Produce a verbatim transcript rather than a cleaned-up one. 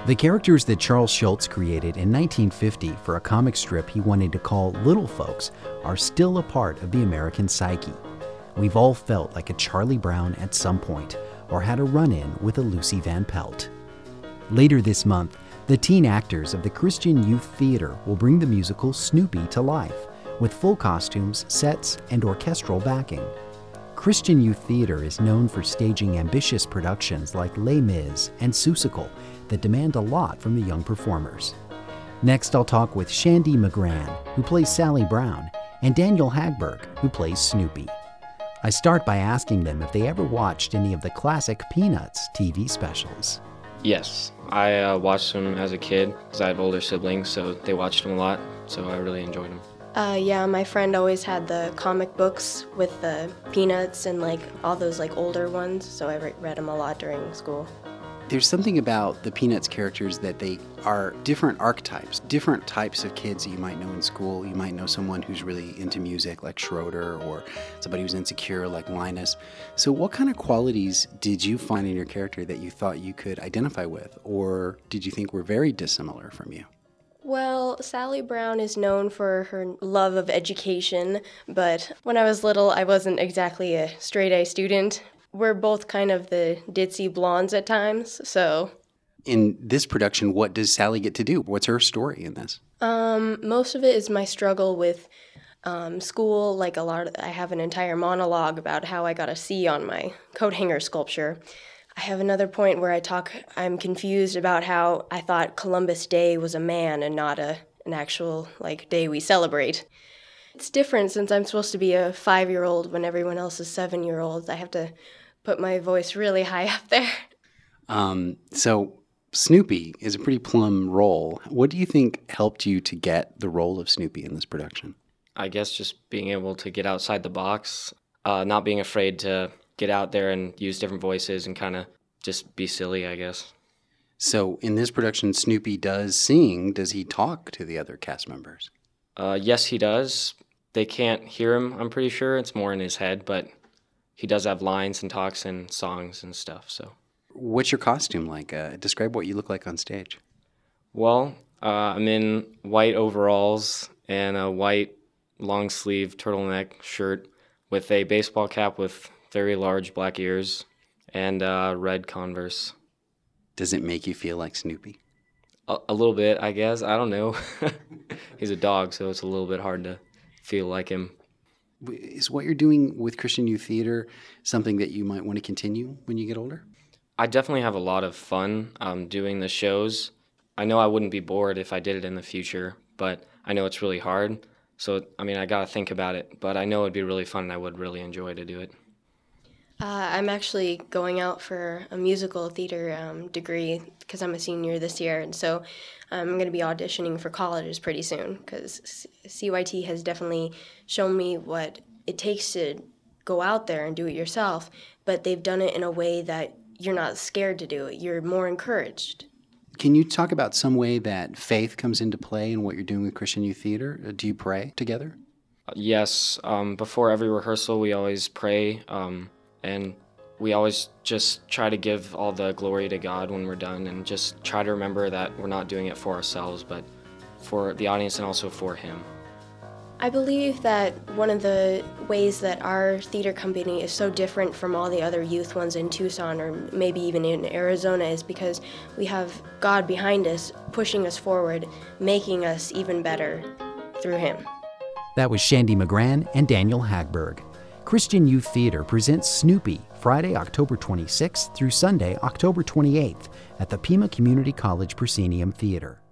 The characters that Charles Schulz created in nineteen fifty for a comic strip he wanted to call Little Folks are still a part of the American psyche. We've all felt like a Charlie Brown at some point, or had a run-in with a Lucy Van Pelt. Later this month, the teen actors of the Christian Youth Theater will bring the musical Snoopy to life, with full costumes, sets, and orchestral backing. Christian Youth Theater is known for staging ambitious productions like Les Mis and Seussical that demand a lot from the young performers. Next, I'll talk with Shandy McGran, who plays Sally Brown, and Daniel Hagberg, who plays Snoopy. I start by asking them if they ever watched any of the classic Peanuts T V specials. Yes, I uh, watched them as a kid because I have older siblings, so they watched them a lot, so I really enjoyed them. Uh, yeah, my friend always had the comic books with the Peanuts and like all those like older ones, so I re- read them a lot during school. There's something about the Peanuts characters that they are different archetypes, different types of kids that you might know in school. You might know someone who's really into music like Schroeder, or somebody who's insecure like Linus. So what kind of qualities did you find in your character that you thought you could identify with, or did you think were very dissimilar from you? Well, Sally Brown is known for her love of education, but when I was little, I wasn't exactly a straight-A student. We're both kind of the ditzy blondes at times, so... In this production, what does Sally get to do? What's her story in this? Um, most of it is my struggle with um, school. Like a lot of, I have an entire monologue about how I got a C on my coat hanger sculpture. I have another point where I talk, I'm confused about how I thought Columbus Day was a man and not a an actual, like, day we celebrate. It's different since I'm supposed to be a five-year-old when everyone else is seven-year-olds. I have to put my voice really high up there. Um, so Snoopy is a pretty plum role. What do you think helped you to get the role of Snoopy in this production? I guess just being able to get outside the box, uh, not being afraid to get out there and use different voices and kind of just be silly, I guess. So in this production, Snoopy does sing. Does he talk to the other cast members? Uh, yes, he does. They can't hear him, I'm pretty sure. It's more in his head, but he does have lines and talks and songs and stuff, so. What's your costume like? Uh, describe what you look like on stage. Well, uh, I'm in white overalls and a white long-sleeve turtleneck shirt with a baseball cap with very large black ears and uh, red Converse. Does it make you feel like Snoopy? A, a little bit, I guess. I don't know. He's a dog, so it's a little bit hard to feel like him. Is what you're doing with Christian Youth Theater something that you might want to continue when you get older? I definitely have a lot of fun um, doing the shows. I know I wouldn't be bored if I did it in the future, but I know it's really hard. So, I mean, I got to think about it, but I know it'd be really fun and I would really enjoy to do it. Uh, I'm actually going out for a musical theater um, degree because I'm a senior this year, and so I'm going to be auditioning for colleges pretty soon because C Y T has definitely shown me what it takes to go out there and do it yourself, but they've done it in a way that you're not scared to do it. You're more encouraged. Can you talk about some way that faith comes into play in what you're doing with Christian Youth Theater? Do you pray together? Uh, yes. Um, before every rehearsal, we always pray. Um, And we always just try to give all the glory to God when we're done and just try to remember that we're not doing it for ourselves, but for the audience and also for Him. I believe that one of the ways that our theater company is so different from all the other youth ones in Tucson or maybe even in Arizona is because we have God behind us, pushing us forward, making us even better through Him. That was Shandy McGran and Daniel Hagberg. Christian Youth Theater presents Snoopy Friday, October twenty-sixth through Sunday, October twenty-eighth at the Pima Community College Proscenium Theater.